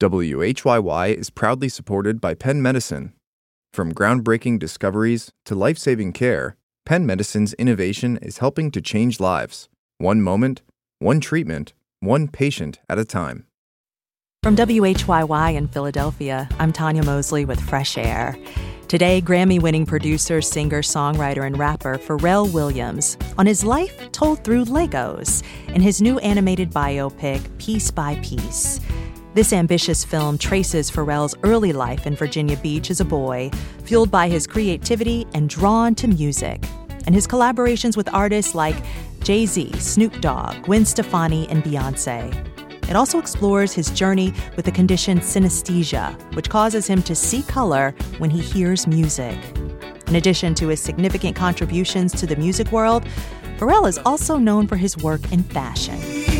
WHYY is proudly supported by Penn Medicine. From groundbreaking discoveries to life-saving care, Penn Medicine's innovation is helping to change lives. One moment, one treatment, one patient at a time. From WHYY in Philadelphia, I'm Tanya Mosley with Fresh Air. Today, Grammy-winning producer, singer, songwriter, and rapper Pharrell Williams on his life told through Legos in his new animated biopic, Piece by Piece. This ambitious film traces Pharrell's early life in Virginia Beach as a boy, fueled by his creativity and drawn to music, and his collaborations with artists like Jay-Z, Snoop Dogg, Gwen Stefani, and Beyoncé. It also explores his journey with the condition synesthesia, which causes him to see color when he hears music. In addition to his significant contributions to the music world, Pharrell is also known for his work in fashion.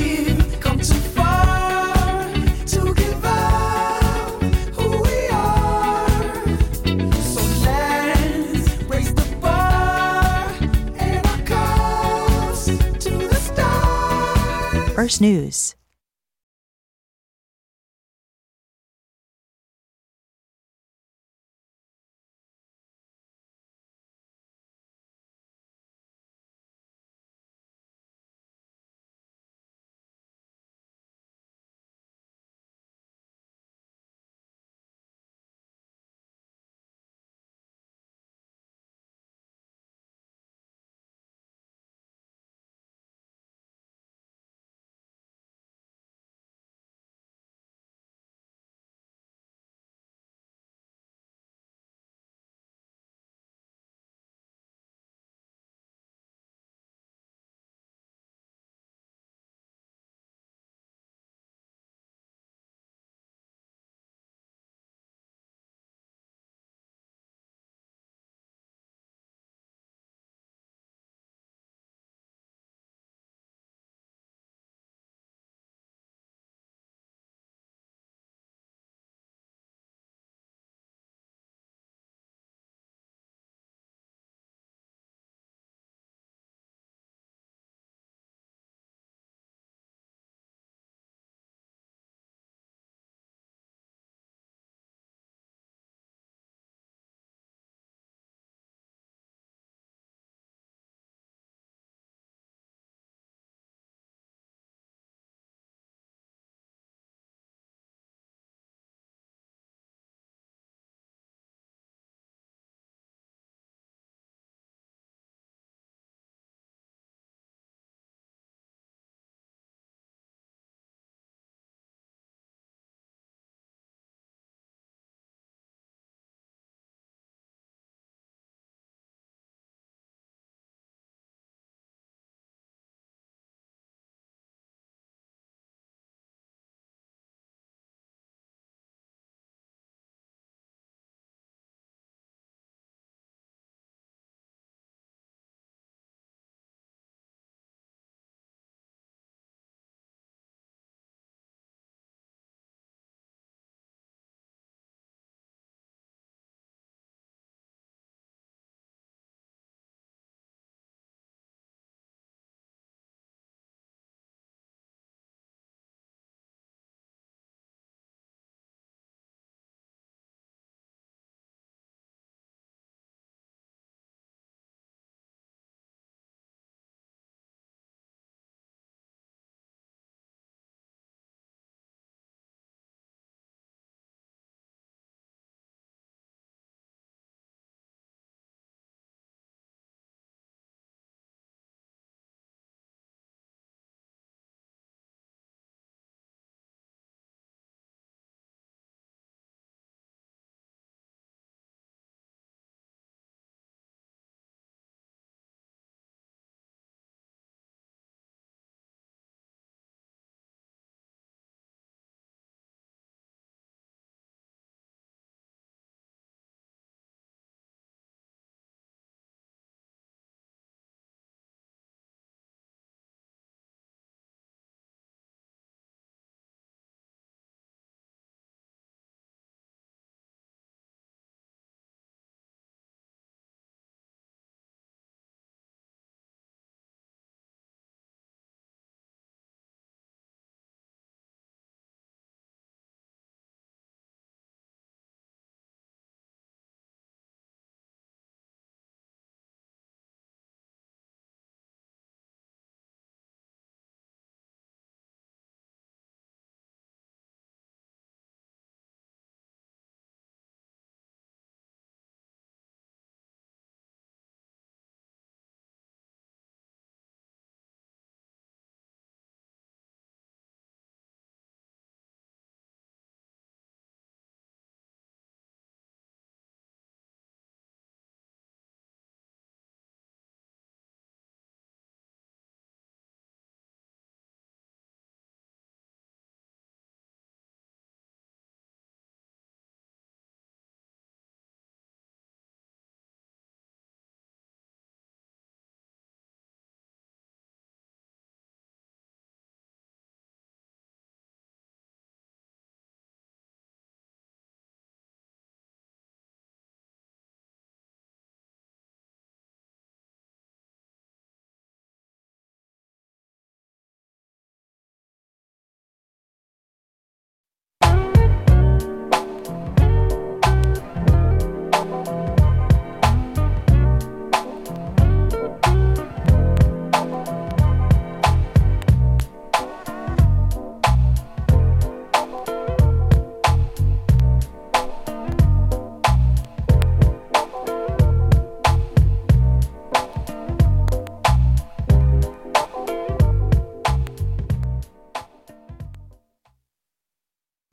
First News.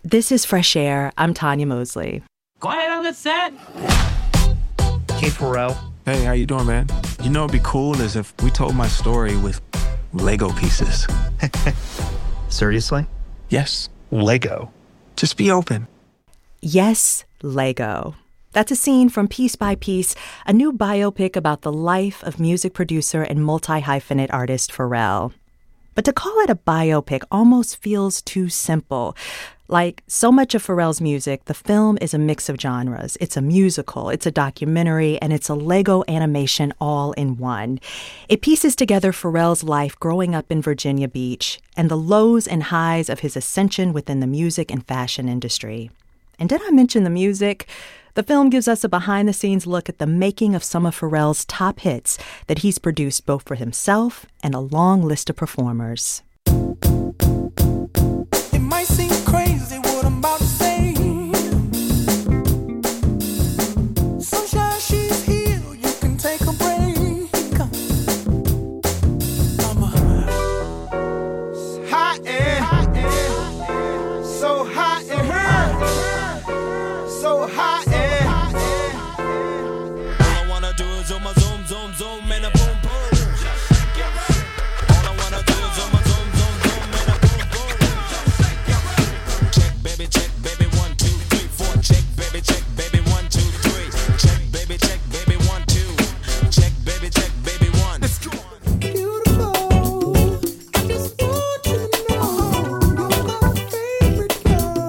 This is Fresh Air. I'm Tanya Mosley. Quiet on the set. Hey, Pharrell. Hey, how you doing, man? You know what'd be cool is if we told my story with Lego pieces. Seriously? Yes. Lego. Just be open. Yes, Lego. That's a scene from Piece by Piece, a new biopic about the life of music producer and multi-hyphenate artist Pharrell. But to call it a biopic almost feels too simple. Like so much of Pharrell's music, the film is a mix of genres. It's a musical, it's a documentary, and it's a Lego animation all in one. It pieces together Pharrell's life growing up in Virginia Beach and the lows and highs of his ascension within the music and fashion industry. And did I mention the music? The film gives us a behind-the-scenes look at the making of some of Pharrell's top hits that he's produced both for himself and a long list of performers. It might seem crazy what I'm about to say. Sunshine, she's here, you can take a break. I'm hot and so hot in her, so hot and all I wanna do is zoom, zoom, zoom, zoom, and a boom, boom. All I wanna do is zoom, zoom, zoom, zoom, and a boom, boom. Check, baby, 1, 2, 3, 4. Check, baby, 1, 2, 3. Check, baby, 1, 2. Check, baby, 1. Let's go. Beautiful. I just want you to know you're my favorite girl.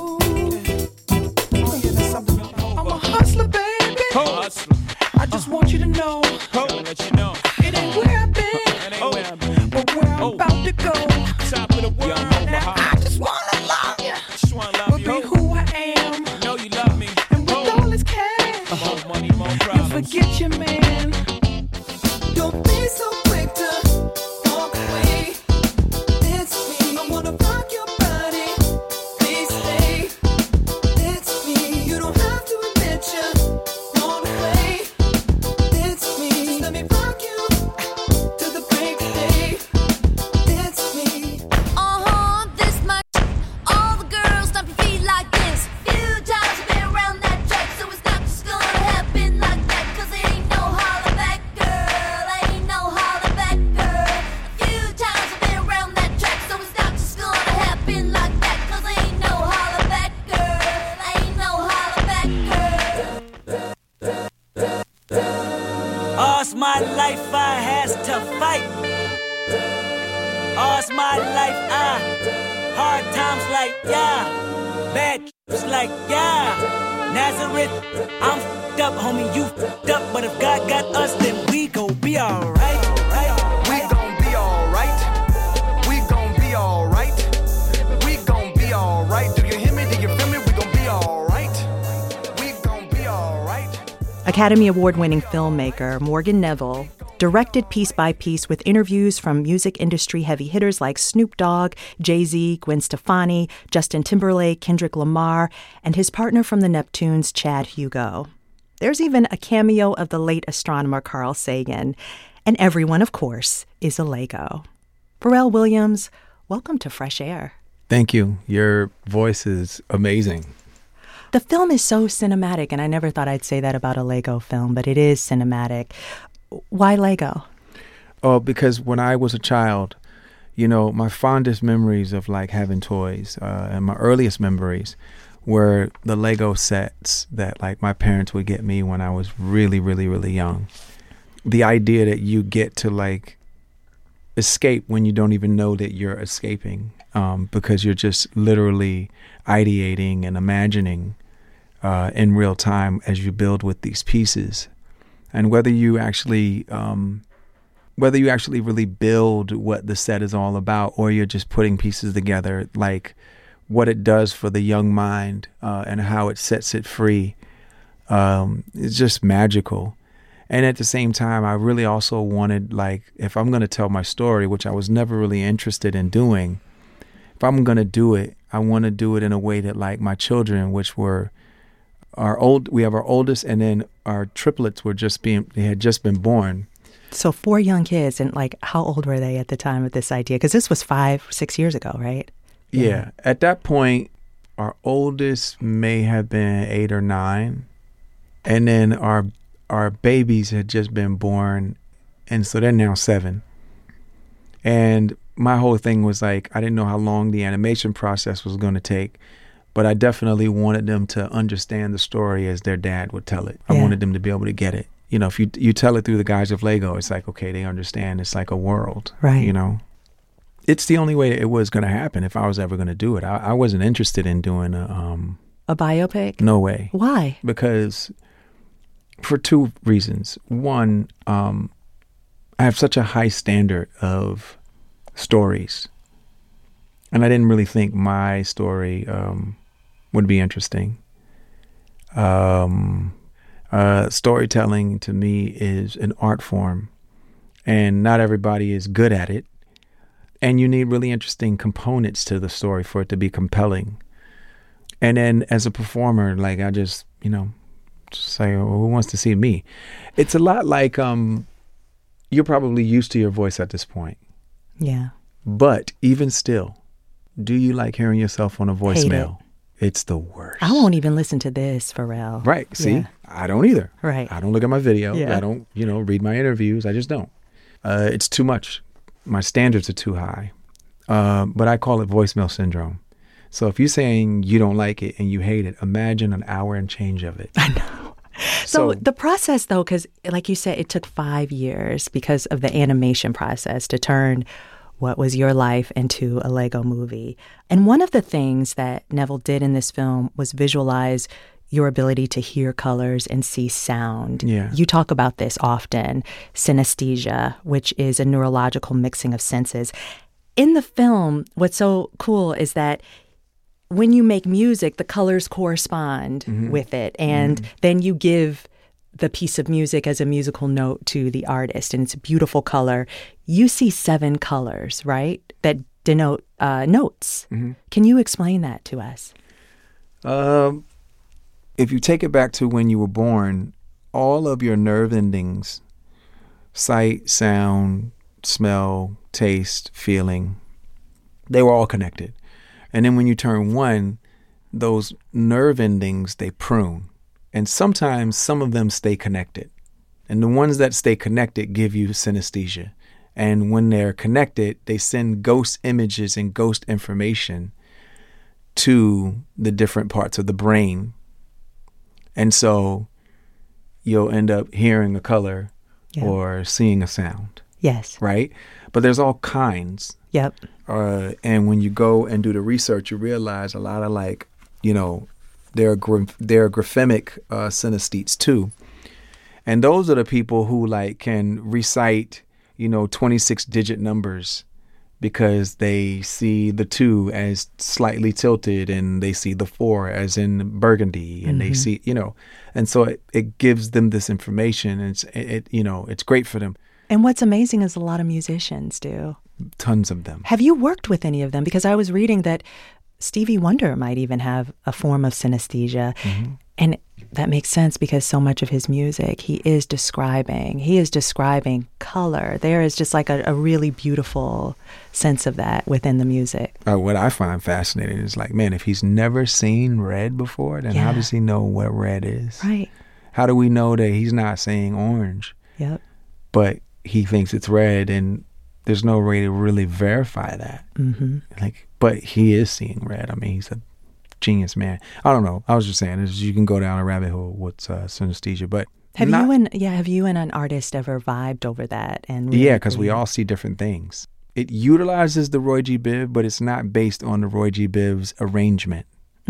Oh yeah, that's something. I'm a hustler, baby. Hustler. I just want you to know. Let you know. It ain't where I've been. But where I'm about to go. Top of the world. Now I just wanna love you. But be who I am. Know you love me. And with all this cash, more money, more problems. You forget your man. Don't be so quick to walk away. It's me. I wanna rock your body. Please stay. It's me. You don't have to admit you want to play. It's me. Just let me rock you to the break of day. It's me. This much. All the girls dump your feet like this. Few times I've been around that track, so it's not just gonna happen like that. 'Cause there ain't no holler back, girl. Ain't no holler back, girl. A few times I've been around that track, so it's not just gonna happen like that. 'Cause there ain't no holler back, girl. Ain't no holler back, girl. All's my life I has to fight. All's my life hard times like yeah, bad trips like yeah. Nazareth, I'm f***ed up, homie, you f***ed up. But if God got us, then we gon' be alright. We gon' be alright. We gon' be alright. We gon' be alright. Do you hear me? Do you feel me? We gon' be alright. We gon' be alright. Academy Award-winning filmmaker Morgan Neville directed Piece by Piece with interviews from music industry heavy hitters like Snoop Dogg, Jay-Z, Gwen Stefani, Justin Timberlake, Kendrick Lamar, and his partner from the Neptunes, Chad Hugo. There's even a cameo of the late astronomer Carl Sagan. And everyone, of course, is a Lego. Pharrell Williams, welcome to Fresh Air. Thank you. Your voice is amazing. The film is so cinematic, and I never thought I'd say that about a Lego film, but it is cinematic. Why Lego? Oh, because when I was a child, you know, my fondest memories of like having toys and my earliest memories were the Lego sets that like my parents would get me when I was really, really, really young. The idea that you get to like escape when you don't even know that you're escaping because you're just literally ideating and imagining in real time as you build with these pieces. And whether you actually really build what the set is all about, or you're just putting pieces together, like what it does for the young mind and how it sets it free, it's just magical. And at the same time, I really also wanted, like, if I'm going to tell my story, which I was never really interested in doing, if I'm going to do it, I want to do it in a way that, like, my children, which were we have our oldest, and then our triplets they had just been born. So 4 young kids, and like, how old were they at the time of this idea? Because this was 5-6 years ago, right? Yeah. At that point, our oldest may have been 8 or 9, and then our babies had just been born, and so they're now 7. And my whole thing was like, I didn't know how long the animation process was going to take, but I definitely wanted them to understand the story as their dad would tell it. I wanted them to be able to get it. You know, if you tell it through the guise of Lego, it's like, okay, they understand. It's like a world, right? You know, it's the only way it was going to happen if I was ever going to do it. I wasn't interested in doing a biopic. No way. Why? Because for 2 reasons. One, I have such a high standard of stories, and I didn't really think my story would be interesting. Storytelling to me is an art form, and not everybody is good at it. And you need really interesting components to the story for it to be compelling. And then as a performer, like I just, just say, well, who wants to see me? It's a lot like you're probably used to your voice at this point. Yeah. But even still, do you like hearing yourself on a voicemail? It's the worst. I won't even listen to this, Pharrell. Right. See, Yeah. I don't either. Right. I don't look at my video. Yeah. I don't, read my interviews. I just don't. It's too much. My standards are too high. But I call it voicemail syndrome. So if you're saying you don't like it and you hate it, imagine an hour and change of it. I know. So the process, though, because like you said, it took 5 years because of the animation process to turn what was your life into a Lego movie. And one of the things that Neville did in this film was visualize your ability to hear colors and see sound. Yeah. You talk about this often, synesthesia, which is a neurological mixing of senses. In the film, what's so cool is that when you make music, the colors correspond with it. And then you give the piece of music as a musical note to the artist, and it's a beautiful color. You see 7 colors, right, that denote notes. Can you explain that to us? If you take it back to when you were born, all of your nerve endings, sight, sound, smell, taste, feeling, they were all connected. And then when you turn 1, those nerve endings, they prune. And sometimes some of them stay connected. And the ones that stay connected give you synesthesia. And when they're connected, they send ghost images and ghost information to the different parts of the brain. And so you'll end up hearing a color or seeing a sound. Yes. Right? But there's all kinds. Yep. And when you go and do the research, you realize a lot of there are graphemic synesthetes too. And those are the people who can recite, 26-digit numbers because they see the 2 as slightly tilted and they see the 4 as in burgundy and they see, and so it gives them this information and it's great for them. And what's amazing is a lot of musicians do. Tons of them. Have you worked with any of them? Because I was reading that Stevie Wonder might even have a form of synesthesia. And that makes sense because so much of his music, he is describing color. There is just like a really beautiful sense of that within the music. What I find fascinating is man, if he's never seen red before, then how does he know what red is? Right. How do we know that he's not saying orange? Yep. But he thinks it's red, and there's no way to really verify that. But he is seeing red. I mean, he's a genius man. I don't know. I was just saying, you can go down a rabbit hole with synesthesia. But have you and an artist ever vibed over that? And really because we all see different things. It utilizes the Roy G. Biv, but it's not based on the Roy G. Biv's arrangement.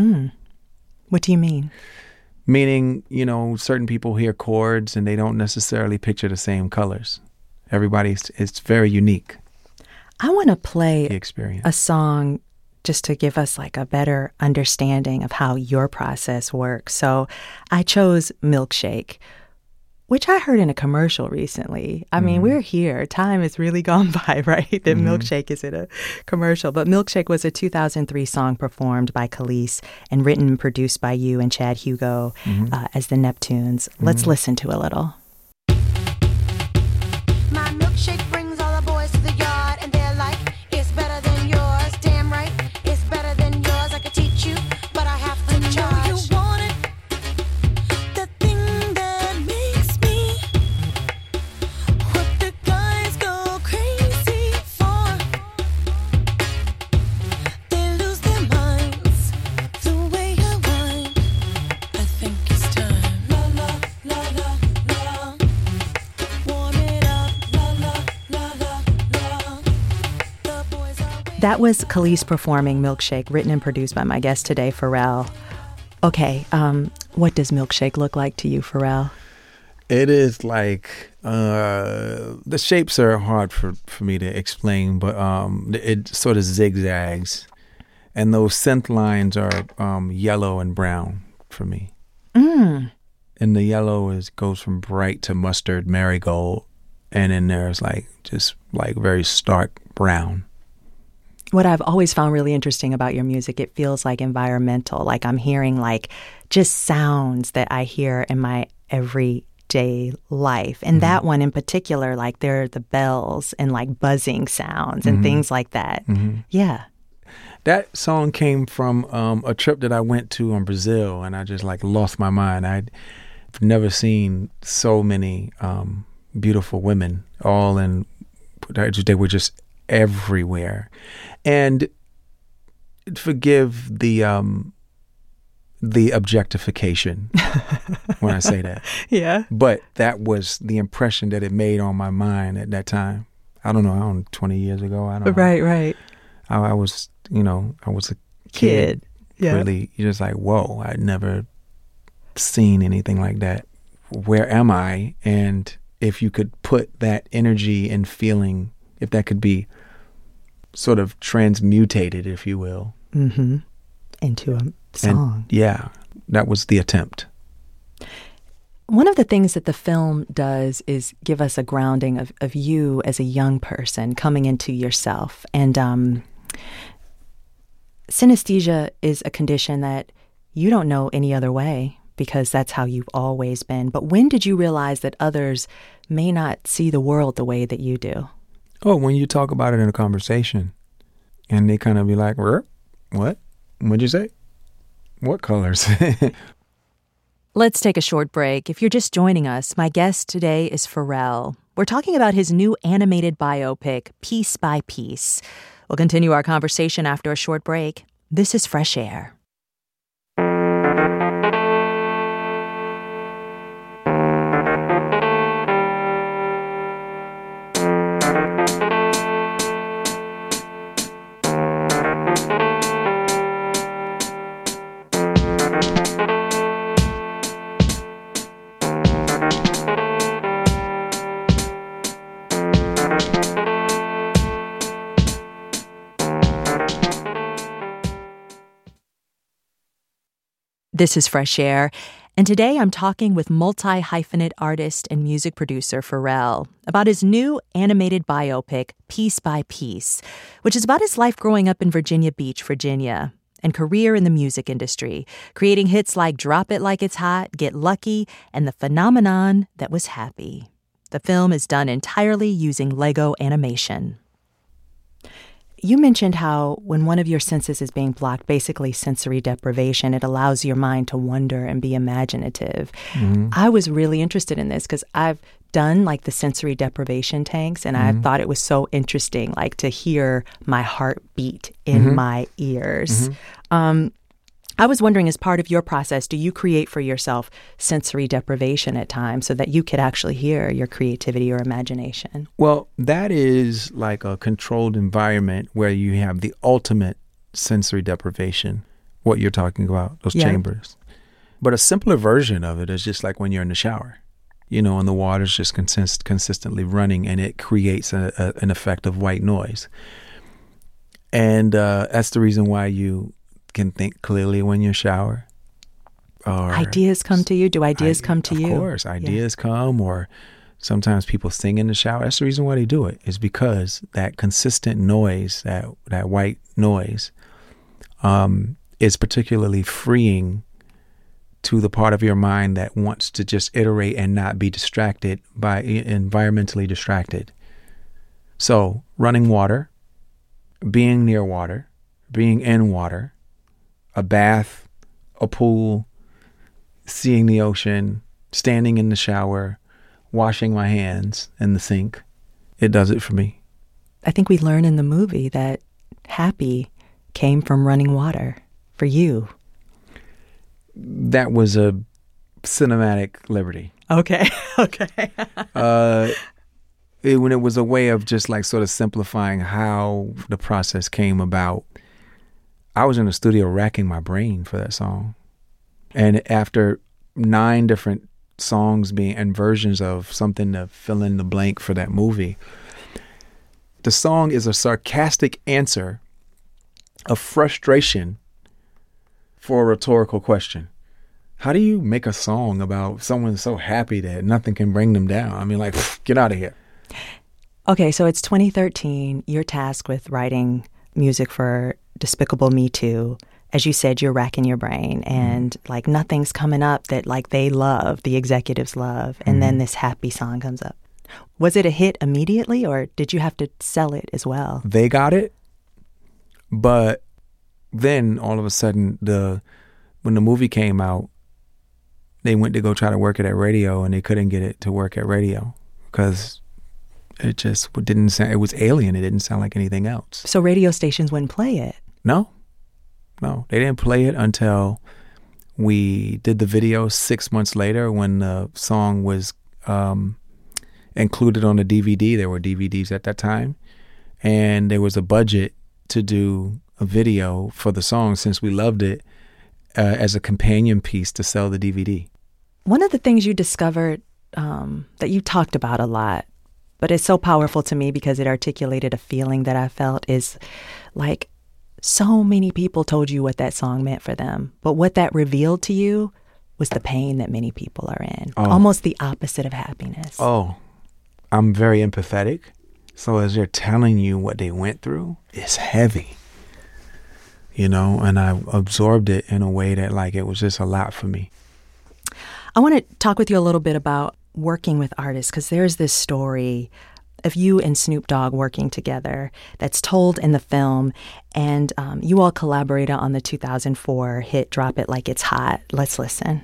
What do you mean? Meaning, certain people hear chords and they don't necessarily picture the same colors. It's very unique. I want to play the experience. A song just to give us a better understanding of how your process works. So I chose Milkshake, which I heard in a commercial recently. I mean, we're here. Time has really gone by, right? That Milkshake is in a commercial. But Milkshake was a 2003 song performed by Khalees and written and produced by you and Chad Hugo as the Neptunes. Let's listen to a little. My milkshake brings all the boys to the yard, and they're like, it's better than yours. Damn right, it's better than yours. I could teach you, but That was Khalees performing Milkshake, written and produced by my guest today, Pharrell. Okay, what does Milkshake look like to you, Pharrell? It is like, the shapes are hard for me to explain, but it sort of zigzags. And those synth lines are yellow and brown for me. And the yellow goes from bright to mustard, marigold. And then there's just very stark brown. What I've always found really interesting about your music, it feels like environmental. Like I'm hearing just sounds that I hear in my everyday life. And that one in particular, there are the bells and buzzing sounds and things like that. Yeah. That song came from a trip that I went to in Brazil, and I just lost my mind. I've never seen so many beautiful women, they were just everywhere. And forgive the objectification when I say that. Yeah. But that was the impression that it made on my mind at that time. I don't know, 20 years ago. I don't know. Right. I was a kid. Yeah. Really, you're just whoa, I'd never seen anything like that. Where am I? And if you could put that energy and feeling, if that could be sort of transmutated, if you will. Into a song. And that was the attempt. One of the things that the film does is give us a grounding of you as a young person coming into yourself. And synesthesia is a condition that you don't know any other way because that's how you've always been. But when did you realize that others may not see the world the way that you do? Oh, when you talk about it in a conversation and they kind of be like, what? What'd you say? What colors? Let's take a short break. If you're just joining us, my guest today is Pharrell. We're talking about his new animated biopic, Piece by Piece. We'll continue our conversation after a short break. This is Fresh Air. This is Fresh Air, and today I'm talking with multi-hyphenate artist and music producer Pharrell about his new animated biopic, Piece by Piece, which is about his life growing up in Virginia Beach, Virginia, and career in the music industry, creating hits like Drop It Like It's Hot, Get Lucky, and The Phenomenon That Was Happy. The film is done entirely using Lego animation. You mentioned how when one of your senses is being blocked, basically sensory deprivation, it allows your mind to wonder and be imaginative. I was really interested in this because I've done the sensory deprivation tanks, and I thought it was so interesting, to hear my heart beat in my ears. I was wondering, as part of your process, do you create for yourself sensory deprivation at times so that you could actually hear your creativity or imagination? Well, that is like a controlled environment where you have the ultimate sensory deprivation, what you're talking about, those chambers. But a simpler version of it is just like when you're in the shower, and the water's just consistently running, and it creates an effect of white noise. And that's the reason why you can think clearly when you shower. Or ideas come to you? Do ideas come to you? Of course, ideas come, or sometimes people sing in the shower. That's the reason why they do it, is because that consistent noise, that white noise, is particularly freeing to the part of your mind that wants to just iterate and not be distracted by environmentally distracted. So running water, being near water, being in water, a bath, a pool, seeing the ocean, standing in the shower, washing my hands in the sink. It does it for me. I think we learn in the movie that happy came from running water for you. That was a cinematic liberty. Okay. when it was a way of just like sort of simplifying how the process came about. I was in the studio racking my brain for that song. And after 9 different songs being and versions of something to fill in the blank for that movie, the song is a sarcastic answer of frustration for a rhetorical question. How do you make a song about someone so happy that nothing can bring them down? I mean, like, get out of here. Okay, so it's 2013. You're tasked with writing music for Despicable Me 2. As you said, you're racking your brain and like nothing's coming up that like they love, the executives love. And then this happy song comes up. Was it a hit immediately or did you have to sell it as well? They got it. But then all of a sudden, when the movie came out, they went to go try to work it at radio and they couldn't get it to work at radio because it just didn't sound, it was alien. It didn't sound like anything else. So radio stations wouldn't play it? No, they didn't play it until we did the video 6 months later when the song was included on the DVD. There were DVDs at that time. And there was a budget to do a video for the song since we loved it as a companion piece to sell the DVD. One of the things you discovered that you talked about a lot, but it's so powerful to me because it articulated a feeling that I felt is like so many people told you what that song meant for them. But what that revealed to you was the pain that many people are in. Oh. Almost the opposite of happiness. Oh, I'm very empathetic. So as they're telling you what they went through, it's heavy. You know, and I absorbed it in a way that like it was just a lot for me. I want to talk with you a little bit about working with artists because there's this story of you and Snoop Dogg working together that's told in the film, and you all collaborated on the 2004 hit Drop It Like It's Hot. Let's listen.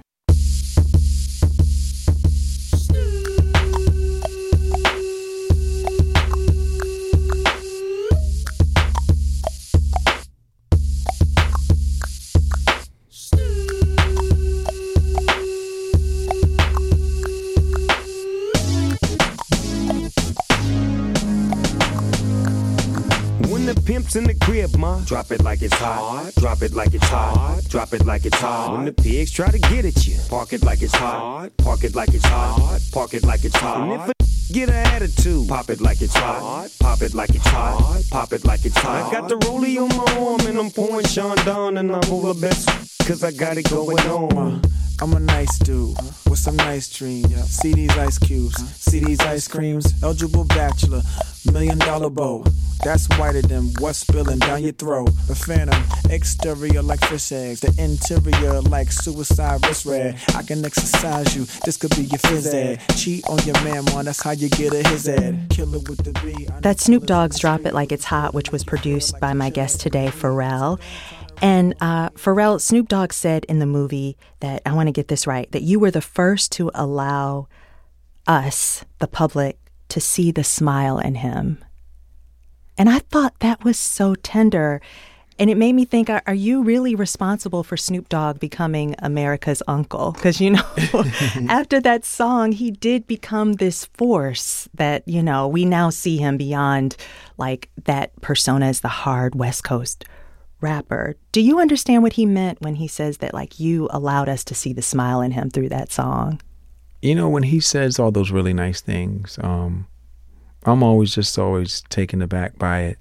Pimps in the crib, ma. Drop it like it's hot. Drop it like it's hot. Drop it like it's hot. When the pigs try to get at you, park it like it's hot. Park it like it's hot. Park it like it's hot. And if a get an attitude, pop it like it's hot. Pop it like it's hot. Pop it like it's hot. I got the rollie on my arm and I'm pouring Sean down and I'm over best cause I got it going on. I'm a nice dude with some nice dreams. See these ice cubes, see these ice creams. Eligible bachelor, $1 million bow. That's whiter than what's spilling down your throat. The phantom, exterior like fish eggs. The interior like suicide wrist red. I can exercise you, this could be your phys ed. Cheat on your man, man, that's how you get a his ed. Killer with the B. That's Snoop Dogg's Drop It Like It's Hot, which was produced by my guest today, Pharrell. And Pharrell, Snoop Dogg said in the movie that, I want to get this right, that you were the first to allow us, the public, to see the smile in him. And I thought that was so tender. And it made me think, are you really responsible for Snoop Dogg becoming America's uncle? Because, you know, after that song, he did become this force that, you know, we now see him beyond like that persona as the hard West Coast rapper. Do you understand what he meant when he says that, like, you allowed us to see the smile in him through that song? You know, when he says all those really nice things, I'm always taken aback by it.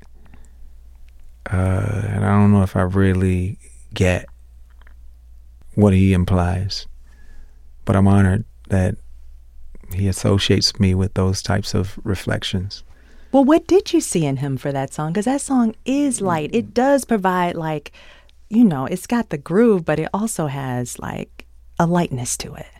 And I don't know if I really get what he implies, but I'm honored that he associates me with those types of reflections. Well, what did you see in him for that song? Because that song is light. It does provide, like, you know, it's got the groove, but it also has, like, a lightness to it.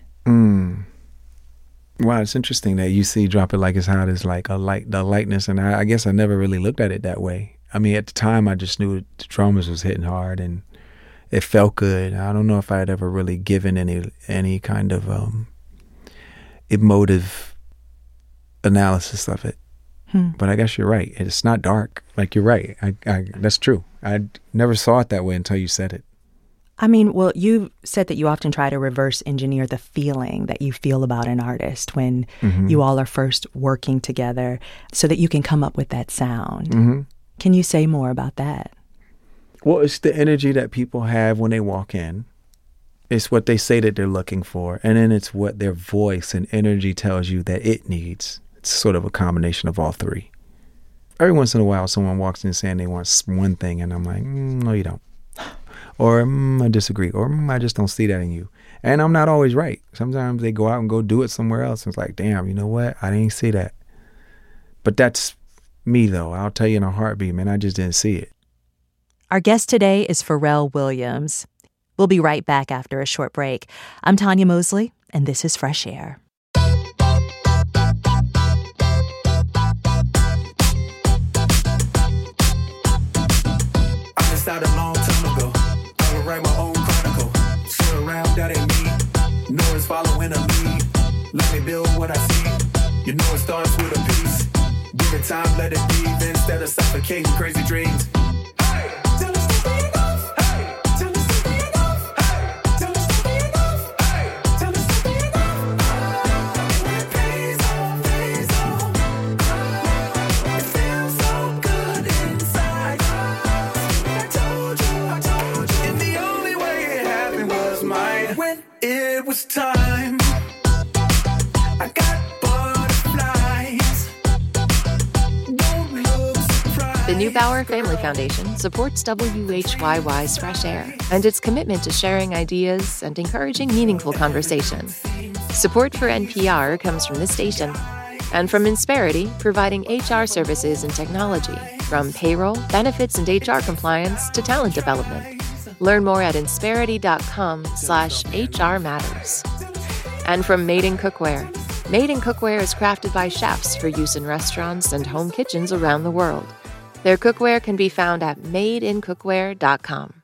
Wow, it's interesting that you see Drop It Like It's Hot as, like, the lightness, and I guess I never really looked at it that way. I mean, at the time, I just knew the drummers was hitting hard, and it felt good. I don't know if I had ever really given any kind of emotive analysis of it. But I guess you're right. It's not dark. Like, you're right. I that's true. I never saw it that way until you said it. I mean, well, you said that you often try to reverse engineer the feeling that you feel about an artist when you all are first working together so that you can come up with that sound. Can you say more about that? Well, it's the energy that people have when they walk in. It's what they say that they're looking for. And then it's what their voice and energy tells you that it needs. It's sort of a combination of all three. Every once in a while, someone walks in saying they want one thing, and I'm like, no, you don't. Or I disagree. Or I just don't see that in you. And I'm not always right. Sometimes they go out and go do it somewhere else. And it's like, damn, you know what? I didn't see that. But that's me, though. I'll tell you in a heartbeat, man, I just didn't see it. Our guest today is Pharrell Williams. We'll be right back after a short break. I'm Tanya Mosley, and this is Fresh Air. I started a long time ago. I would write my own chronicle. Sit around, that ain't me. No one's following a lead. Let me build what I see. You know it starts with a piece. Give it time, let it breathe instead of suffocating crazy dreams. Hey, tell us to be enough. Hey, tell us to be enough. Hey, tell us to be enough. Hey, tell us to be enough. It pays off, pays off. It feels so good inside. I told you. And the only way it happened was mine. When it was time, I got butterflies. Don't look surprised. The Neubauer Family Foundation supports WHYY's Fresh Air and its commitment to sharing ideas and encouraging meaningful conversation. Support for NPR comes from this station and from Insperity, providing HR services and technology, from payroll, benefits, and HR compliance to talent development. Learn more at insperity.com/HR Matters. And from Made in Cookware. Made in Cookware is crafted by chefs for use in restaurants and home kitchens around the world. Their cookware can be found at madeincookware.com.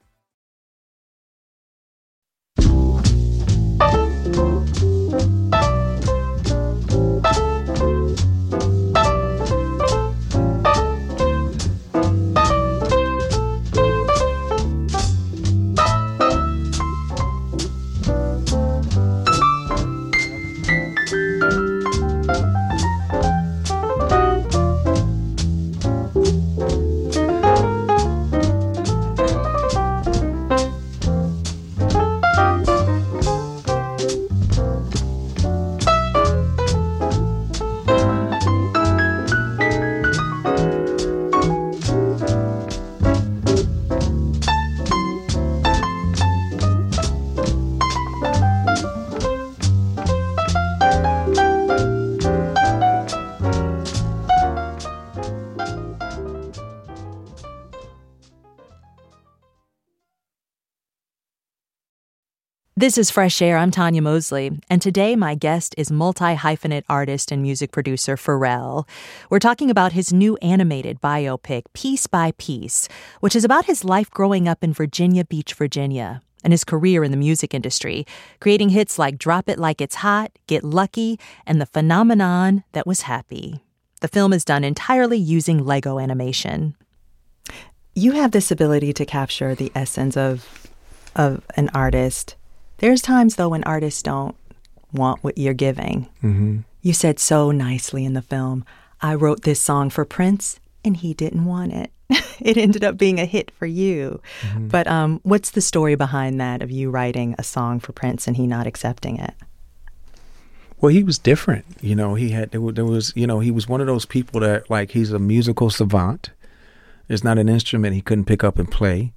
This is Fresh Air. I'm Tanya Mosley, and today my guest is multi-hyphenate artist and music producer Pharrell. We're talking about his new animated biopic, Piece by Piece, which is about his life growing up in Virginia Beach, Virginia, and his career in the music industry, creating hits like Drop It Like It's Hot, Get Lucky, and The Phenomenon That Was Happy. The film is done entirely using Lego animation. You have this ability to capture the essence of an artist. There's times, though, when artists don't want what you're giving. You said so nicely in the film, I wrote this song for Prince, and he didn't want it. It ended up being a hit for you. But what's the story behind that, of you writing a song for Prince and he not accepting it? Well, he was different. You know, he was one of those people that, like, he's a musical savant. There's not an instrument he couldn't pick up and play.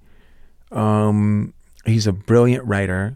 He's a brilliant writer.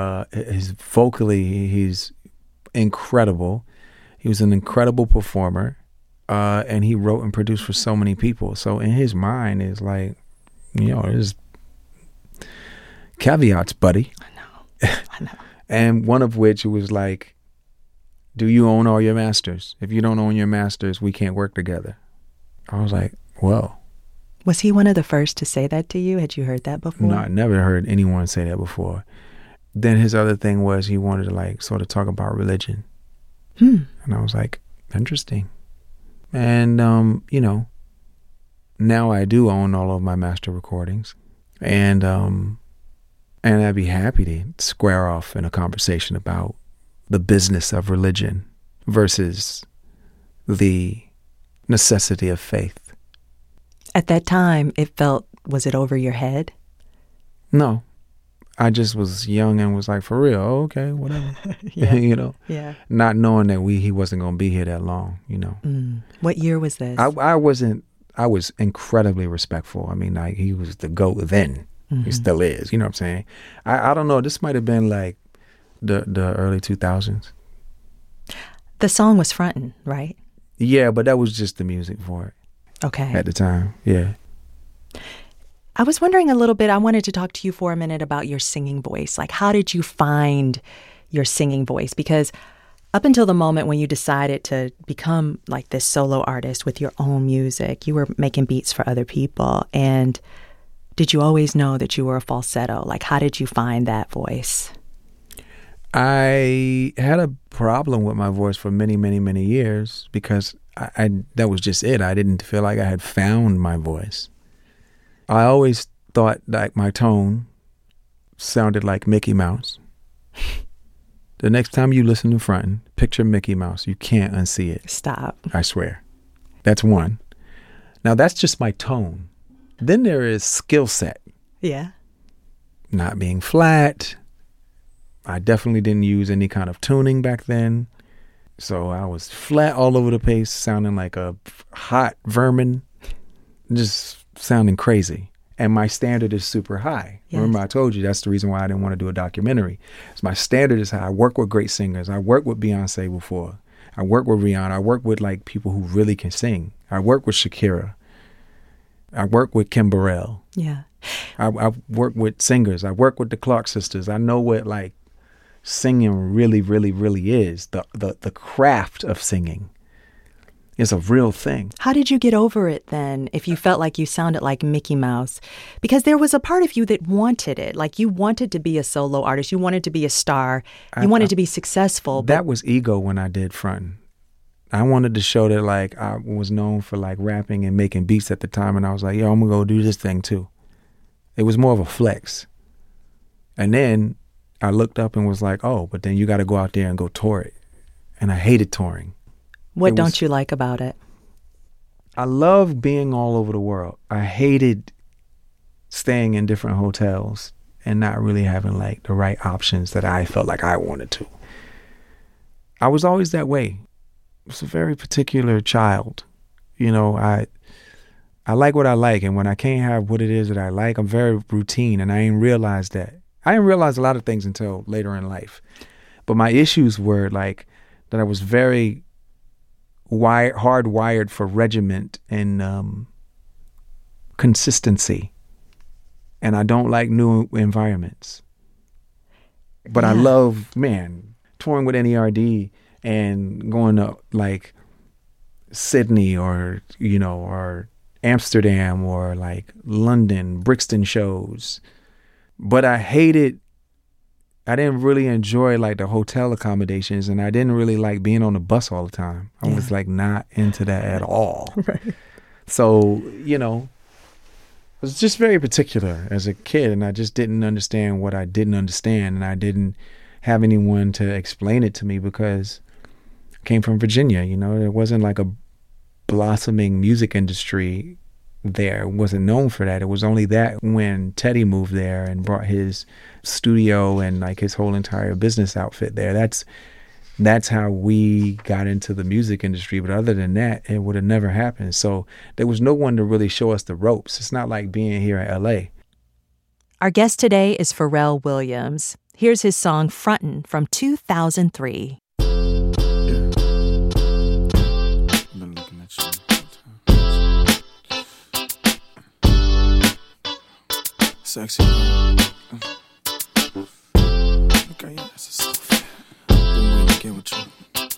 He's incredible. He was an incredible performer, and he wrote and produced for so many people. So in his mind, it's like, you know, there's caveats, buddy. I know. And one of which was like, do you own all your masters? If you don't own your masters, we can't work together. I was like, whoa. Was he one of the first to say that to you? Had you heard that before? No, I never heard anyone say that before. Then his other thing was he wanted to, like, sort of talk about religion. And I was like, interesting. And, you know, now I do own all of my master recordings. And And I'd be happy to square off in a conversation about the business of religion versus the necessity of faith. At that time, was it over your head? No. I just was young and was like, for real, oh, okay, whatever. Yeah. You know? Yeah. Not knowing that he wasn't going to be here that long, you know. What year was this? I was incredibly respectful. I mean, like, he was the GOAT then. He still is, you know what I'm saying? I don't know, this might have been like the early 2000s. The song was Frontin', right? Yeah, but that was just the music for it. Okay. At the time, yeah. I was wondering a little bit, I wanted to talk to you for a minute about your singing voice. Like, how did you find your singing voice? Because up until the moment when you decided to become like this solo artist with your own music, you were making beats for other people. And did you always know that you were a falsetto? Like, how did you find that voice? I had a problem with my voice for many, many, many years because I that was just it. I didn't feel like I had found my voice. I always thought like my tone sounded like Mickey Mouse. The next time you listen to Frontin', picture Mickey Mouse. You can't unsee it. Stop. I swear. That's one. Now that's just my tone. Then there is skill set. Yeah. Not being flat. I definitely didn't use any kind of tuning back then. So I was flat all over the place, sounding like a hot vermin, just sounding crazy. And my standard is super high. Yes. Remember I told you that's the reason why I didn't want to do a documentary. So my standard is high. I work with great singers. I worked with Beyonce before. I worked with Rihanna. I work with like people who really can sing. I work with Shakira. I work with Kim Burrell. Yeah. I work with singers. I work with the Clark sisters. I know what like singing really, really, really is. The craft of singing is a real thing. How did you get over it then if you felt like you sounded like Mickey Mouse? Because there was a part of you that wanted it. Like you wanted to be a solo artist. You wanted to be a star. You wanted to be successful. That was ego when I did Frontin'. I wanted to show that like I was known for like rapping and making beats at the time. And I was like, yo, I'm going to go do this thing too. It was more of a flex. And then I looked up and was like, oh, but then you got to go out there and go tour it. And I hated touring. What don't you like about it? I love being all over the world. I hated staying in different hotels and not really having like the right options that I felt like I wanted to. I was always that way. I was a very particular child. You know, I like what I like. And when I can't have what it is that I like, I'm very routine. And I didn't realize that. I didn't realize a lot of things until later in life. But my issues were like that I was very hardwired for regiment and consistency. And I don't like new environments. But I love, touring with NERD and going to like Sydney or, or Amsterdam or like London, Brixton shows. But I didn't really enjoy like the hotel accommodations, and I didn't really like being on the bus all the time. I was like not into that at all. Right. So, I was just very particular as a kid, and I just didn't understand what I didn't understand, and I didn't have anyone to explain it to me because I came from Virginia. There wasn't like a blossoming music industry there. It wasn't known for that. It was only that when Teddy moved there and brought his studio and like his whole entire business outfit there. That's how we got into the music industry. But other than that, it would have never happened. So there was no one to really show us the ropes. It's not like being here in LA. Our guest today is Pharrell Williams. Here's his song Frontin' from 2003. Sexy. Okay, yeah, that's a soft. Been waiting to get with you.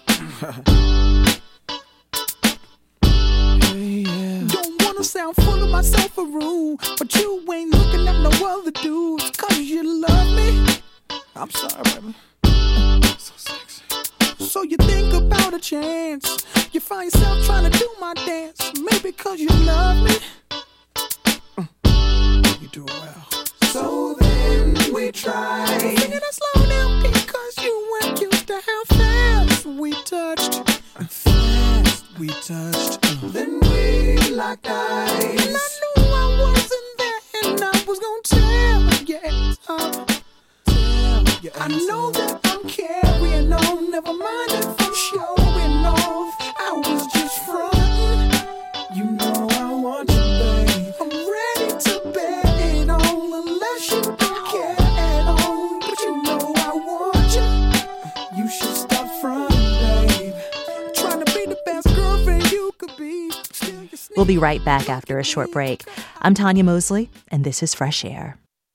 Hey, yeah. Don't wanna sound full of myself or rude, but you ain't looking at no other dudes. Cause you love me. I'm sorry, baby. So sexy. So you think about a chance. You find yourself trying to do my dance. Maybe cause you love me. You do well. So then we tried. Singing a slow down because you weren't used to how fast we touched. Fast we touched. Then we locked eyes. And I knew I wasn't there, and I was gonna tell you up. I know that I'm carrying on. Never mind if I'm showing off. I was just frontin'. You know I want you, babe. I'm ready to bet it on, unless you don't care at all. But you know I want you. You should stop frontin', babe. Trying to be the best girlfriend you could be. We'll be right back after a short break. I'm Tanya Mosley, and this is Fresh Air.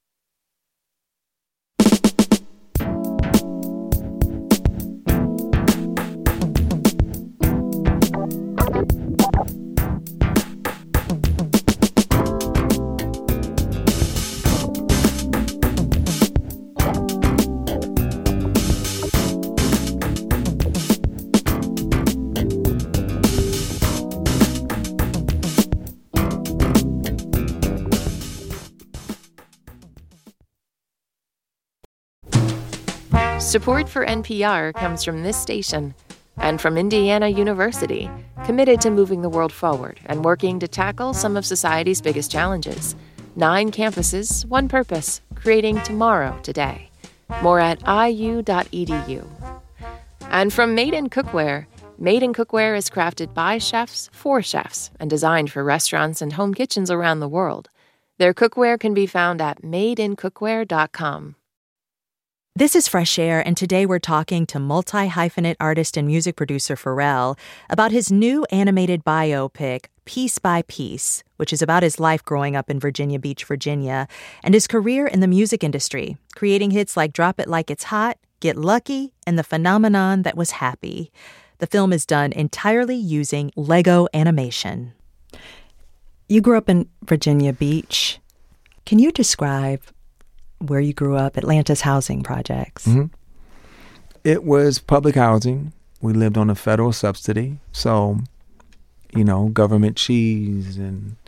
Support for NPR comes from this station and from Indiana University, committed to moving the world forward and working to tackle some of society's biggest challenges. 9 campuses, one purpose, creating tomorrow today. More at iu.edu. And from Made in Cookware. Made in Cookware is crafted by chefs for chefs and designed for restaurants and home kitchens around the world. Their cookware can be found at madeincookware.com. This is Fresh Air, and today we're talking to multi-hyphenate artist and music producer Pharrell about his new animated biopic, Piece by Piece, which is about his life growing up in Virginia Beach, Virginia, and his career in the music industry, creating hits like Drop It Like It's Hot, Get Lucky, and The Phenomenon That Was Happy. The film is done entirely using Lego animation. You grew up in Virginia Beach. Can you describe where you grew up, Atlanta's housing projects? Mm-hmm. It was public housing. We lived on a federal subsidy. So, government cheese and,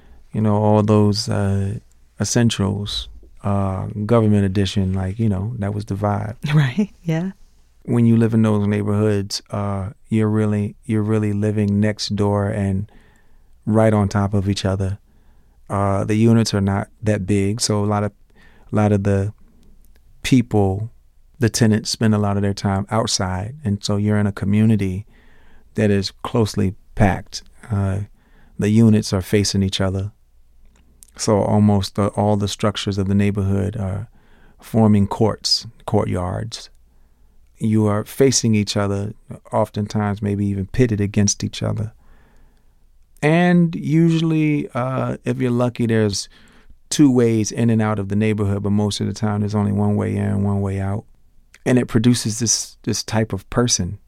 all those essentials, government edition, that was the vibe. Right, yeah. When you live in those neighborhoods, you're really living next door and right on top of each other. The units are not that big, so a lot of the people, the tenants, spend a lot of their time outside. And so you're in a community that is closely packed. The units are facing each other. So almost all the structures of the neighborhood are forming courtyards. You are facing each other, oftentimes maybe even pitted against each other. And usually, if you're lucky, there's 2 ways in and out of the neighborhood, but most of the time there's only one way in, one way out. And it produces this type of person.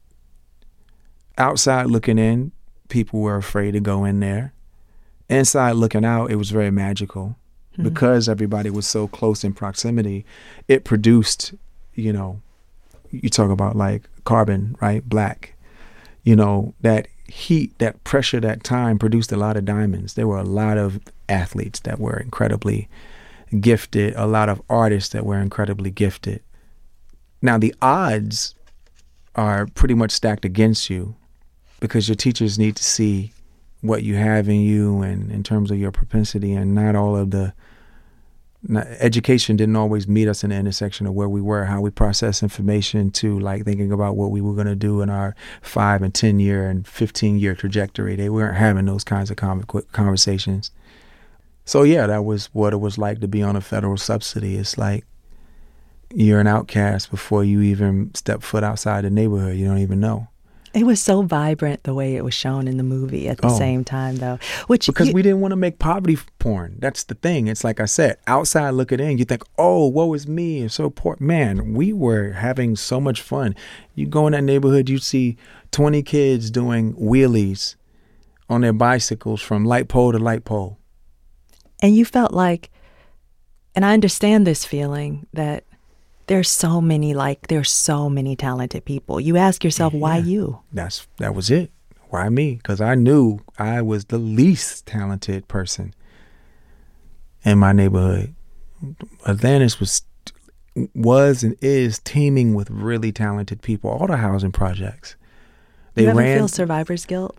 Outside looking in, people were afraid to go in there. Inside looking out, it was very magical. Mm-hmm. Because everybody was so close in proximity, it produced, you talk about like carbon, right? Black. That heat, that pressure, that time produced a lot of diamonds. There were a lot of athletes that were incredibly gifted, a lot of artists that were incredibly gifted. Now, the odds are pretty much stacked against you because your teachers need to see what you have in you and in terms of your propensity, and not all of the education didn't always meet us in the intersection of where we were, how we process information, to like thinking about what we were going to do in our 5 and 10 year and 15 year trajectory. They weren't having those kinds of conversations. So yeah, that was what it was like to be on a federal subsidy. It's like you're an outcast before you even step foot outside the neighborhood. You don't even know. It was so vibrant the way it was shown in the movie at the same time, though. Because we didn't want to make poverty porn. That's the thing. It's like I said, outside looking in, you think, oh, woe is me, and so poor. Man, we were having so much fun. You go in that neighborhood, you see 20 kids doing wheelies on their bicycles from light pole to light pole. And you felt like, and I understand this feeling, that there's so many talented people. You ask yourself, why you? That was it. Why me? Because I knew I was the least talented person in my neighborhood. Atlantis was was and is teeming with really talented people. All the housing projects. You ever feel survivor's guilt?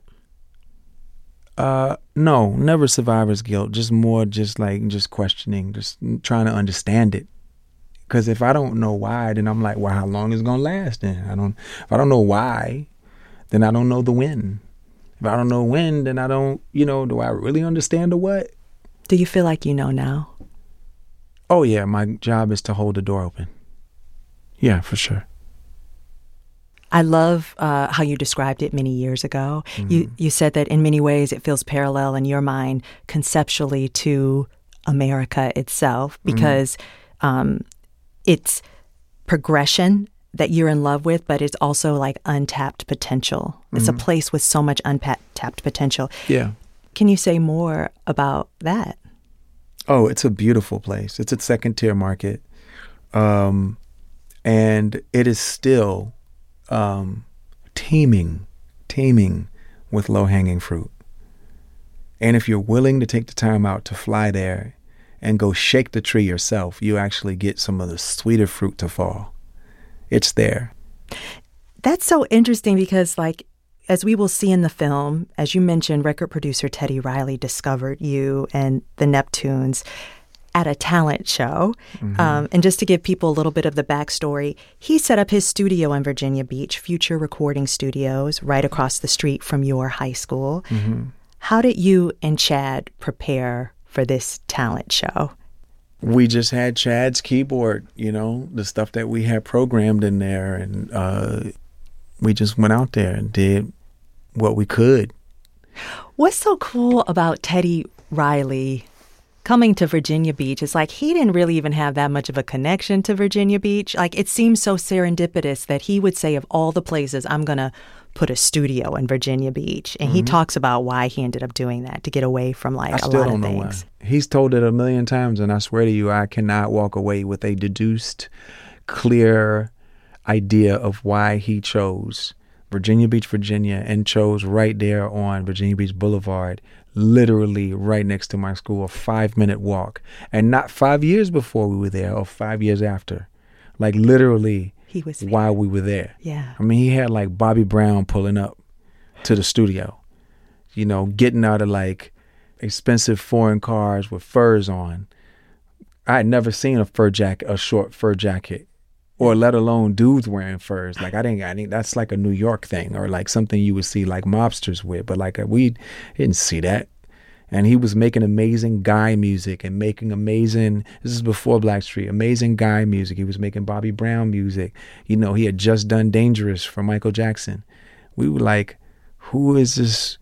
No, never survivor's guilt. Just more, just questioning, just trying to understand it. Because if I don't know why, then I'm like, well, how long is it gonna last? Then if I don't know why, then I don't know the when. If I don't know when, then I don't, do I really understand the what? Do you feel like you know now? Oh yeah, my job is to hold the door open. Yeah, for sure. I love how you described it many years ago. Mm-hmm. You said that in many ways it feels parallel in your mind conceptually to America itself because it's progression that you're in love with, but it's also like untapped potential. It's a place with so much untapped potential. Yeah. Can you say more about that? Oh, it's a beautiful place. It's a second-tier market. And it is still teeming with low-hanging fruit. And if you're willing to take the time out to fly there and go shake the tree yourself, you actually get some of the sweeter fruit to fall. It's there. That's so interesting because, like, as we will see in the film, as you mentioned, record producer Teddy Riley discovered you and the Neptunes at a talent show. And just to give people a little bit of the backstory, he set up his studio in Virginia Beach, Future Recording Studios, right across the street from your high school. How did you and Chad prepare for this talent show? We just had Chad's keyboard, the stuff that we had programmed in there. And we just went out there and did what we could. What's so cool about Teddy Riley coming to Virginia Beach is like he didn't really even have that much of a connection to Virginia Beach. Like it seems so serendipitous that he would say of all the places, I'm going to put a studio in Virginia Beach. And he talks about why he ended up doing that, to get away from like a lot of things. He's told it a million times, and I swear to you, I cannot walk away with a deduced, clear idea of why he chose Virginia Beach, Virginia, and chose right there on Virginia Beach Boulevard, literally right next to my school, a 5-minute walk. And not 5 years before we were there or 5 years after. Like literally he was there while we were there. Yeah. I mean, he had like Bobby Brown pulling up to the studio, getting out of like expensive foreign cars with furs on. I had never seen a short fur jacket, or let alone dudes wearing furs. Like I think that's like a New York thing, or like something you would see like mobsters with. But like we didn't see that. And he was making amazing guy music and making amazing, this is before Blackstreet, amazing guy music. He was making Bobby Brown music. He had just done Dangerous for Michael Jackson. We were like, who is this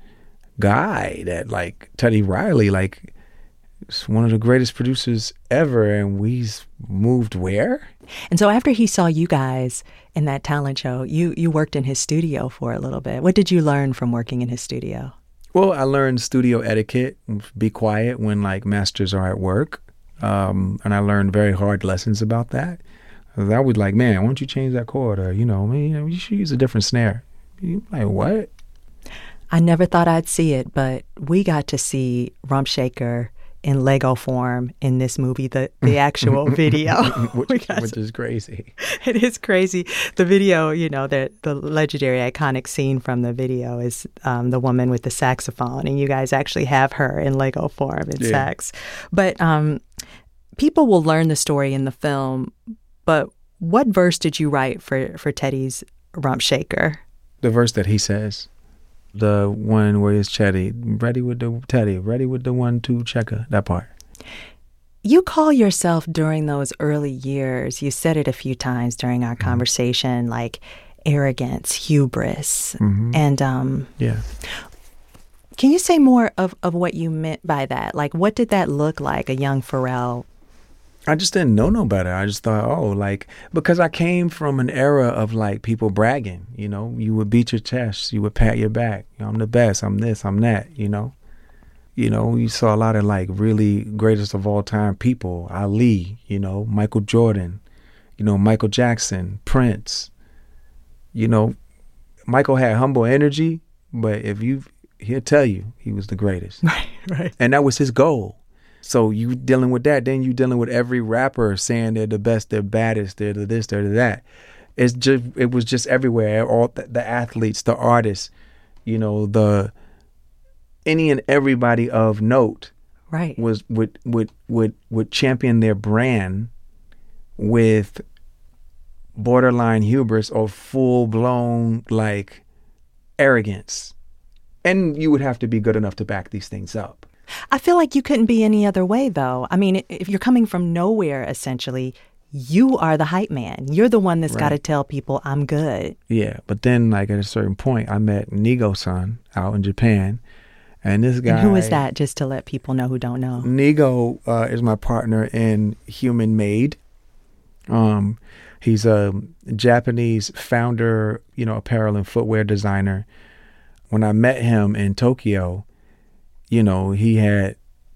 guy that like Teddy Riley, like is one of the greatest producers ever, and we's moved where? And so after he saw you guys in that talent show, you worked in his studio for a little bit. What did you learn from working in his studio? Well, I learned studio etiquette, be quiet when like masters are at work. And I learned very hard lessons about that. I was like, man, why don't you change that chord? Or, you should use a different snare. You like, what? I never thought I'd see it, but we got to see Rump Shaker in Lego form in this movie, the actual video. which is crazy. It is crazy. The video, the legendary iconic scene from the video is the woman with the saxophone, and you guys actually have her in Lego form in sax. But people will learn the story in the film, but what verse did you write for Teddy's Rump Shaker? The verse that he says. The one where it's Teddy, ready with the 1-2 checker, that part. You call yourself during those early years, you said it a few times during our conversation, like arrogance, hubris. And yeah. Can you say more of what you meant by that? Like, what did that look like, a young Pharrell? I just didn't know no better. I just thought, because I came from an era of like people bragging, you would beat your chest, you would pat your back. I'm the best, I'm this, I'm that, you saw a lot of like really greatest of all time people, Ali, Michael Jordan, Michael Jackson, Prince, Michael had humble energy, but he'll tell you he was the greatest. Right. And that was his goal. So you dealing with that, then you dealing with every rapper saying they're the best, they're baddest, they're the this, they're the that. It was just everywhere. All the athletes, the artists, you know, any and everybody of note, right, would champion their brand with borderline hubris or full blown like arrogance, and you would have to be good enough to back these things up. I feel like you couldn't be any other way, though. I mean, if you're coming from nowhere, essentially, you are the hype man. You're the one that's got to tell people, I'm good. Yeah, but then, like, at a certain point, I met Nigo-san out in Japan, and this guy... And who is that, just to let people know who don't know? Nigo is my partner in Human Made. He's a Japanese founder, you know, apparel and footwear designer. When I met him in Tokyo, you know, he had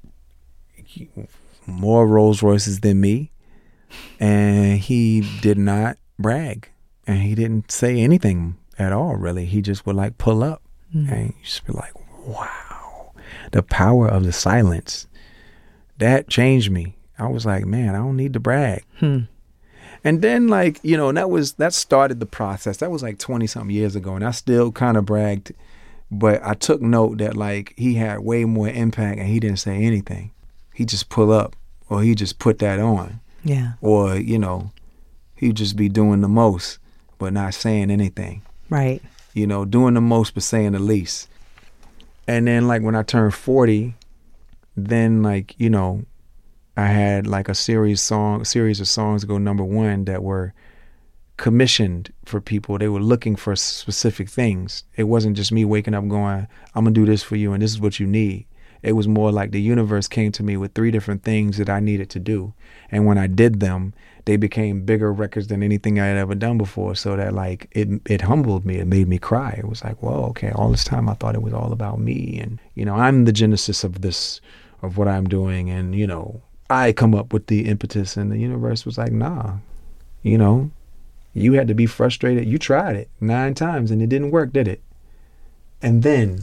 more Rolls Royces than me, and he did not brag, and he didn't say anything at all, really. He just would like pull up, and you just be like, wow, the power of the silence. That changed me. I was like, man, I don't need to brag. And then, like, you know, that started the process. That was like 20-something years ago, and I still kind of bragged. But I took note that, like, he had way more impact and he didn't say anything. He just pull up, or he just put that on. Yeah. Or, you know, he'd just be doing the most but not saying anything. Right. You know, doing the most but saying the least. And then, like, when I turned 40, then, like, you know, I had, like, a series of songs go #1 that were commissioned for people. They were looking for specific things. It wasn't just me waking up going, I'm gonna do this for you and this is what you need. It was more like the universe came to me with 3 different things that I needed to do, and when I did them, they became bigger records than anything I had ever done before. So that, like, it humbled me. It made me cry. It was like, whoa, okay, all this time I thought it was all about me, and, you know, I'm the genesis of this, of what I'm doing, and, you know, I come up with the impetus, and the universe was like, nah, you know, you had to be frustrated. You tried it 9 times and it didn't work, did it? And then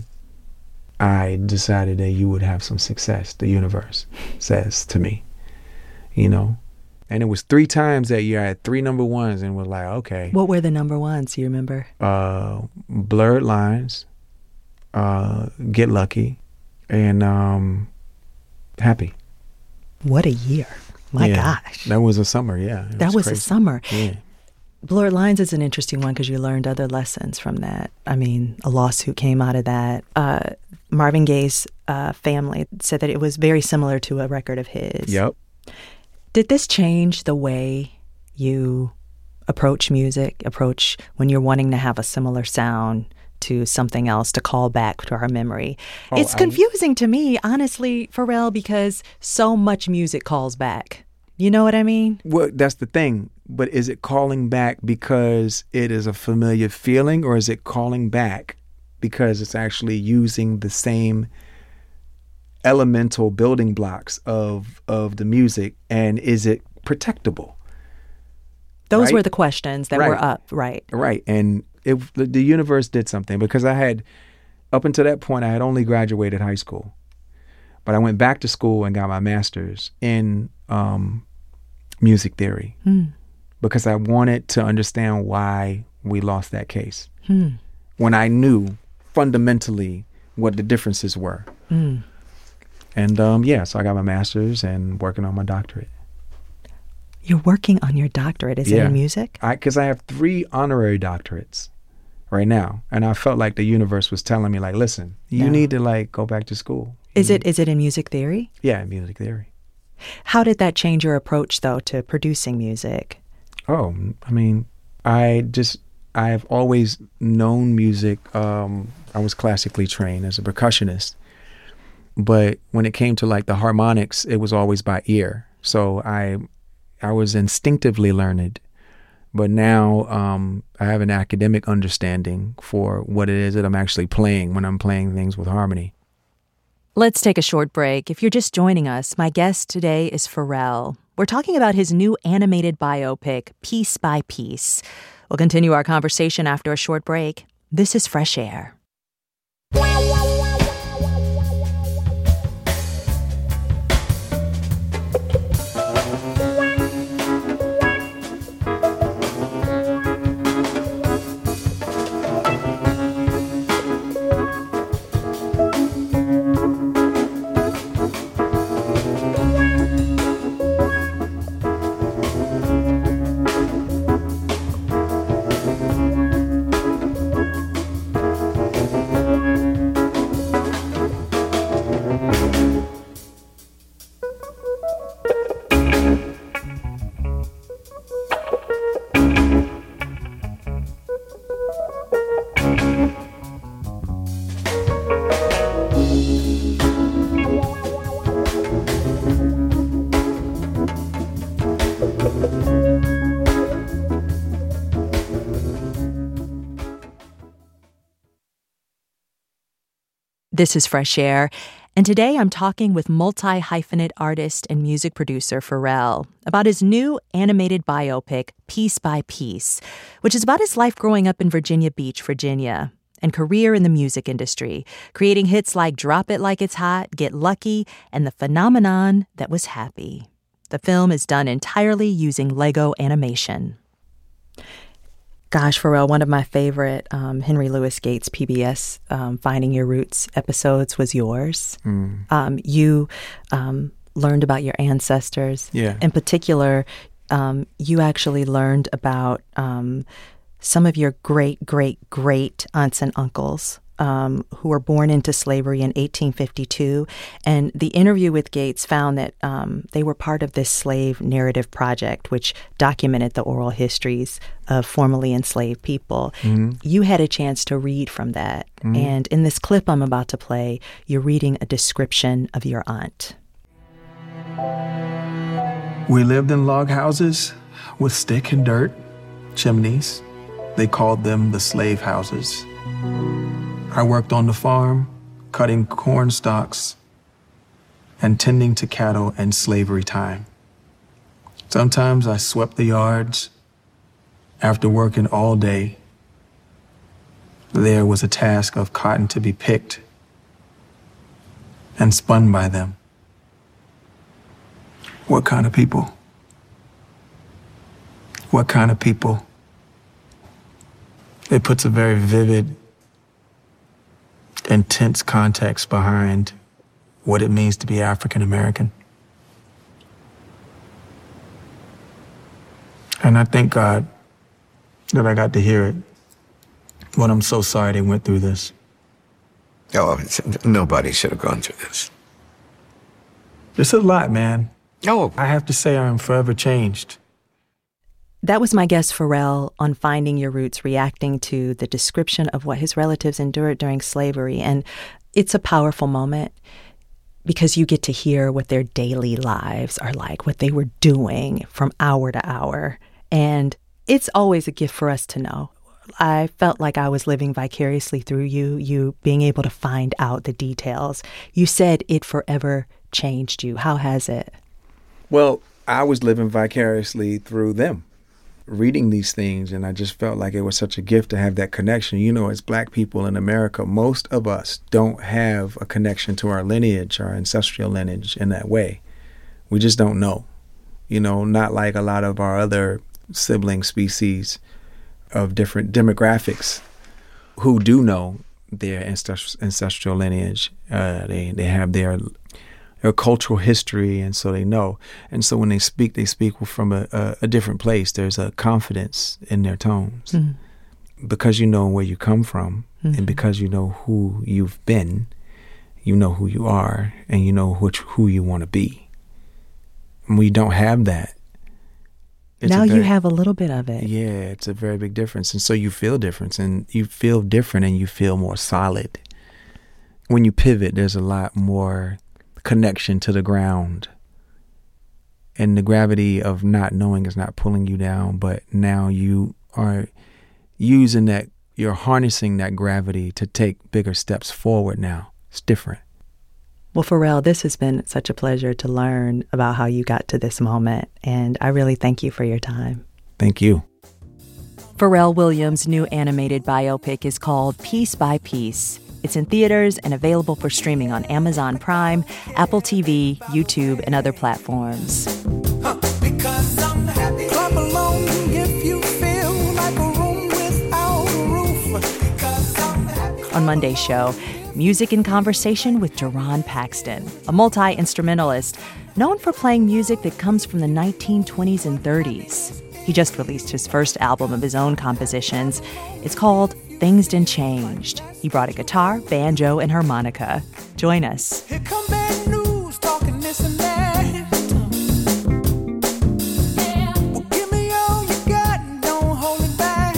I decided that you would have some success, the universe says to me, you know? And it was 3 times that year. I had 3 #1s and was like, okay. What were the #1s? Do you remember? Blurred Lines, Get Lucky, and Happy. What a year. My gosh. That was a summer, yeah. That was crazy. a summer. Yeah. Blurred Lines is an interesting one because you learned other lessons from that. I mean, a lawsuit came out of that. Marvin Gaye's family said that it was very similar to a record of his. Yep. Did this change the way you approach music, approach when you're wanting to have a similar sound to something else to call back to our memory? It's confusing to me, honestly, Pharrell, because so much music calls back. You know what I mean? Well, that's the thing. But is it calling back because it is a familiar feeling, or is it calling back because it's actually using the same elemental building blocks of the music, and is it protectable? Those were the questions that were up, right? Right. And the universe did something, because I had, up until that point, I had only graduated high school. But I went back to school and got my master's in music theory because I wanted to understand why we lost that case when I knew fundamentally what the differences were. And so I got my master's and working on my doctorate. You're working on your doctorate? Is it in music? Because I have 3 honorary doctorates right now, and I felt like the universe was telling me, like, listen, you need to, like, go back to school. Is it in music theory? Yeah, in music theory. How did that change your approach, though, to producing music? Oh, I mean, I have always known music. I was classically trained as a percussionist, but when it came to, like, the harmonics, it was always by ear. So I was instinctively learned, but now I have an academic understanding for what it is that I'm actually playing when I'm playing things with harmony. Let's take a short break. If you're just joining us, my guest today is Pharrell. We're talking about his new animated biopic, Piece by Piece. We'll continue our conversation after a short break. This is Fresh Air. This is Fresh Air, and today I'm talking with multi-hyphenate artist and music producer Pharrell about his new animated biopic, Piece by Piece, which is about his life growing up in Virginia Beach, Virginia, and career in the music industry, creating hits like Drop It Like It's Hot, Get Lucky, and The Phenomenon That Was Happy. The film is done entirely using Lego animation. Gosh, Pharrell, one of my favorite Henry Louis Gates PBS Finding Your Roots episodes was yours. You learned about your ancestors. Yeah. In particular, you actually learned about some of your great aunts and uncles who were born into slavery in 1852. And the interview with Gates found that they were part of this slave narrative project, which documented the oral histories of formerly enslaved people. You had a chance to read from that. And in this clip I'm about to play, you're reading a description of your aunt. We lived in log houses with stick and dirt chimneys. They called them the slave houses. I worked on the farm, cutting corn stalks and tending to cattle in slavery time. Sometimes I swept the yards. After working all day, there was a task of cotton to be picked and spun by them. What kind of people? What kind of people? It puts a very vivid, intense context behind what it means to be African American. And I thank God that I got to hear it. But I'm so sorry they went through this. Oh, nobody should have gone through this. It's a lot, man. Oh. I have to say I'm forever changed. That was my guest Pharrell on Finding Your Roots, reacting to the description of what his relatives endured during slavery. And it's a powerful moment because you get to hear what their daily lives are like, what they were doing from hour to hour. And it's always a gift for us to know. I felt like I was living vicariously through you being able to find out the details. You said it forever changed you. How has it? Well, I was living vicariously through them, reading these things, and I just felt like it was such a gift to have that connection. You know, as Black people in America, most of us don't have a connection to our lineage, our ancestral lineage in that way. We just don't know. You know, not like a lot of our other sibling species of different demographics who do know their ancestral lineage. They have their cultural history, and so they know. And so when they speak from a different place. There's a confidence in their tones. Because you know where you come from, and because you know who you've been, you know who you are, and you know who you want to be. And we don't have that. Now you have a little bit of it. Yeah, it's a very big difference. And so you feel different, and you feel different, and you feel more solid. When you pivot, there's a lot more connection to the ground. And the gravity of not knowing is not pulling you down, but now you are using that, you're harnessing that gravity to take bigger steps forward now. It's different. Well, Pharrell, this has been such a pleasure to learn about how you got to this moment, and I really thank you for your time. Thank you. Pharrell Williams' new animated biopic is called Piece by Piece. It's in theaters and available for streaming on Amazon Prime, Apple TV, YouTube, and other platforms. Because I'm happy. Clap along if you feel like a room without a roof. Because I'm happy. On Monday's show, music in conversation with Jerron Paxton, a multi-instrumentalist known for playing music that comes from the 1920s and 30s. He just released his first album of his own compositions. It's called Things Done Changed. He brought a guitar, banjo, and harmonica. Join us. Here come bad news, talking this and that. Well, give me all you got and don't hold it back.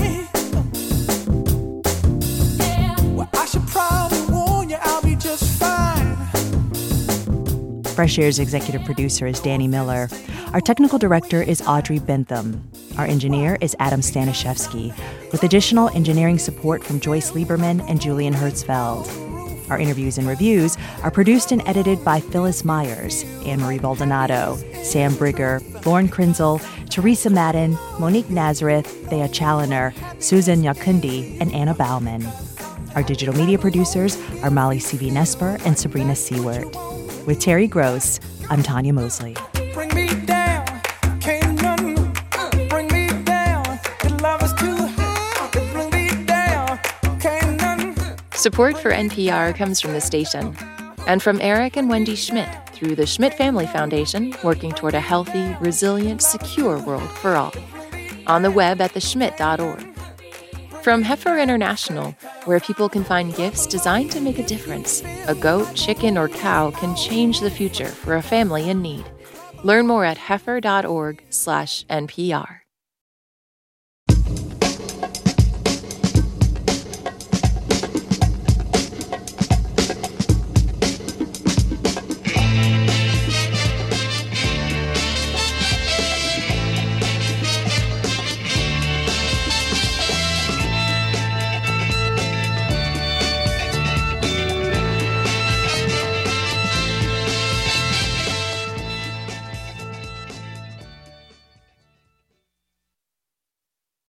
Well, I should probably warn you, I'll be just fine. Fresh Air's executive producer is Danny Miller. Our technical director is Audrey Bentham. Our engineer is Adam Staniszewski, with additional engineering support from Joyce Lieberman and Julian Hertzfeld. Our interviews and reviews are produced and edited by Phyllis Myers, Anne-Marie Baldonado, Sam Brigger, Lauren Krinzel, Teresa Madden, Monique Nazareth, Thea Challoner, Susan Yakundi, and Anna Bauman. Our digital media producers are Molly C.V. Nesper and Sabrina Seward. With Terry Gross, I'm Tanya Mosley. Bring me down, can't none bring me down. The love is too high, bring me down, can't none. Support for NPR comes from the station and from Eric and Wendy Schmidt through the Schmidt Family Foundation, working toward a healthy, resilient, secure world for all. On the web at theschmidt.org. From Heifer International, where people can find gifts designed to make a difference. A goat, chicken, or cow can change the future for a family in need. Learn more at heifer.org/NPR.